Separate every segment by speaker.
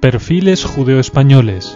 Speaker 1: Perfiles judeoespañoles.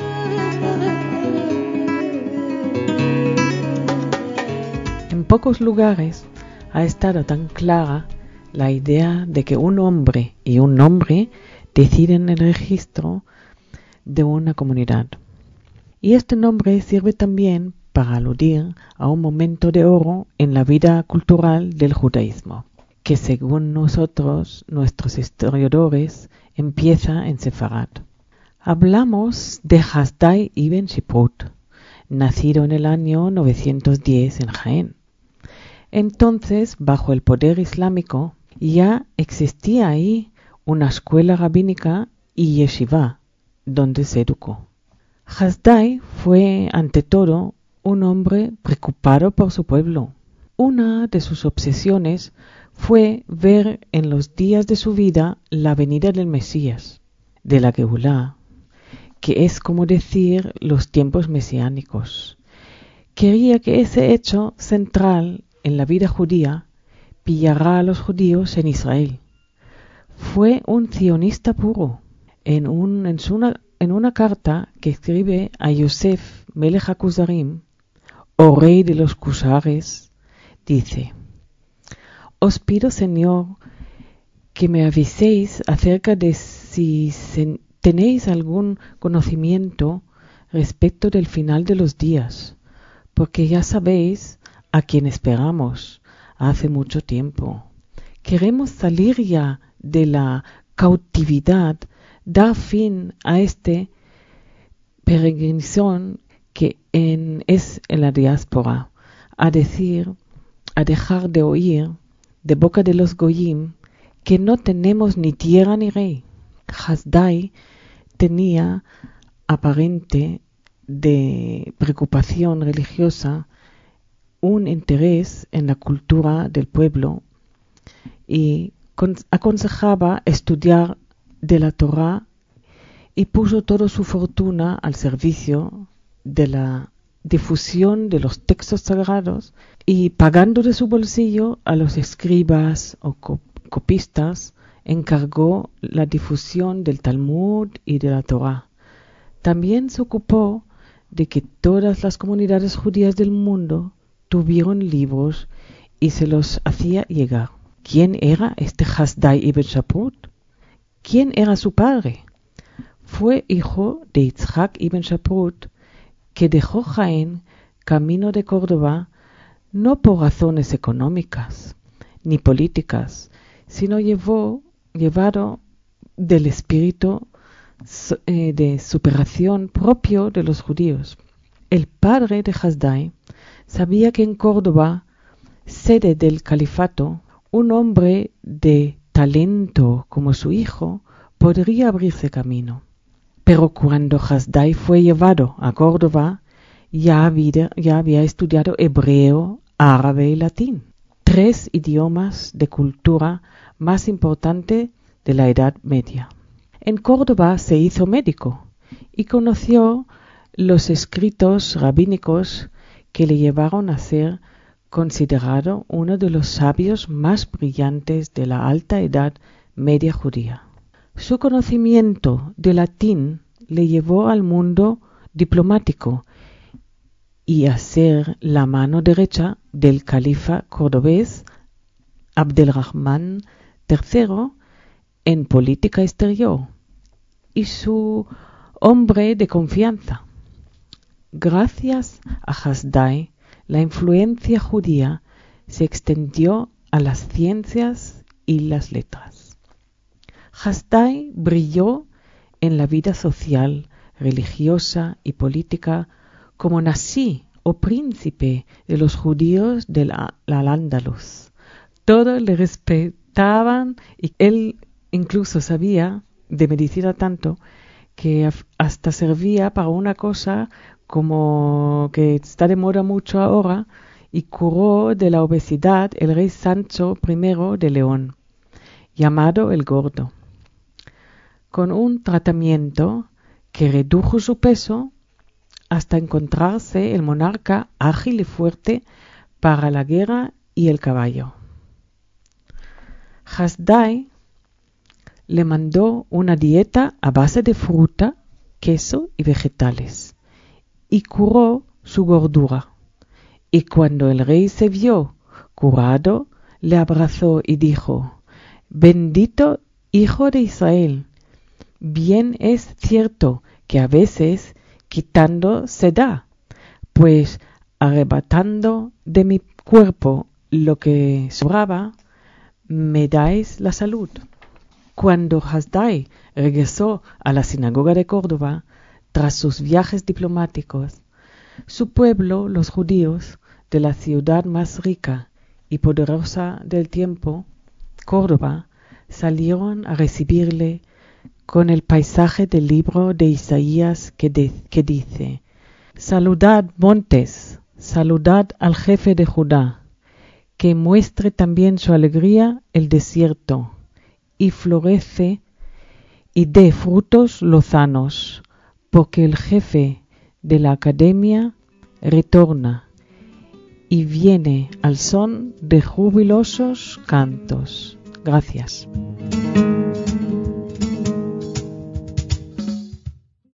Speaker 2: En pocos lugares ha estado tan clara la idea de que un hombre y un nombre deciden el registro de una comunidad. Y este nombre sirve también para aludir a un momento de oro en la vida cultural del judaísmo, que según nosotros, nuestros historiadores, empieza en Sefarad. Hablamos de Hasdai ibn Shiprut, nacido en el año 910 en Jaén. Entonces, bajo el poder islámico, ya existía ahí una escuela rabínica y yeshiva, donde se educó. Hasdai fue, ante todo, un hombre preocupado por su pueblo. Una de sus obsesiones fue ver en los días de su vida la venida del Mesías, de la Geulá, que es como decir los tiempos mesiánicos. Quería que ese hecho central en la vida judía pillara a los judíos en Israel. Fue un sionista puro. En una carta que escribe a Yosef Melech HaKuzarim, o rey de los Cusares, dice: Os pido, Señor, que me aviséis acerca de si tenéis algún conocimiento respecto del final de los días, porque ya sabéis a quién esperamos hace mucho tiempo. Queremos salir ya de la cautividad, dar fin a este peregrinación que es en la diáspora, a dejar de oír de boca de los goyim que no tenemos ni tierra ni rey. Hasdai tenía aparente de preocupación religiosa un interés en la cultura del pueblo y aconsejaba estudiar de la Torá y puso toda su fortuna al servicio de la difusión de los textos sagrados y pagando de su bolsillo a los escribas o copistas encargó la difusión del Talmud y de la Torá. También se ocupó de que todas las comunidades judías del mundo tuvieron libros y se los hacía llegar. ¿Quién era este Hasdai ibn Shiprut? ¿Quién era su padre? Fue hijo de Yitzhak ibn Shiprut, que dejó Jaén camino de Córdoba no por razones económicas ni políticas, sino llevado del espíritu de superación propio de los judíos. El padre de Hasdai sabía que en Córdoba, sede del califato, un hombre de talento como su hijo podría abrirse camino. Pero cuando Hasdai fue llevado a Córdoba, ya había estudiado hebreo, árabe y latín, 3 idiomas de cultura más importante de la Edad Media. En Córdoba se hizo médico y conoció los escritos rabínicos que le llevaron a ser considerado uno de los sabios más brillantes de la alta Edad Media judía. Su conocimiento de latín le llevó al mundo diplomático y a ser la mano derecha del califa cordobés Abdelrahman III en política exterior y su hombre de confianza. Gracias a Hasdai, la influencia judía se extendió a las ciencias y las letras. Hasdai brilló en la vida social, religiosa y política como Nasí o príncipe de los judíos del Al-Ándalus. Todos le respetaban y él incluso sabía de medicina tanto que hasta servía para una cosa como que está de moda mucho ahora, y curó de la obesidad el rey Sancho I de León, llamado el Gordo, con un tratamiento que redujo su peso hasta encontrarse el monarca ágil y fuerte para la guerra y el caballo. Hasdai le mandó una dieta a base de fruta, queso y vegetales, y curó su gordura. Y cuando el rey se vio curado, le abrazó y dijo: «Bendito hijo de Israel, bien es cierto que a veces quitando se da, pues arrebatando de mi cuerpo lo que sobraba, me dais la salud». Cuando Hasdai regresó a la sinagoga de Córdoba, tras sus viajes diplomáticos, su pueblo, los judíos, de la ciudad más rica y poderosa del tiempo, Córdoba, salieron a recibirle con el paisaje del libro de Isaías que dice: «Saludad montes, saludad al jefe de Judá, que muestre también su alegría el desierto, y florece y dé frutos lozanos, porque el jefe de la academia retorna y viene al son de jubilosos cantos». Gracias.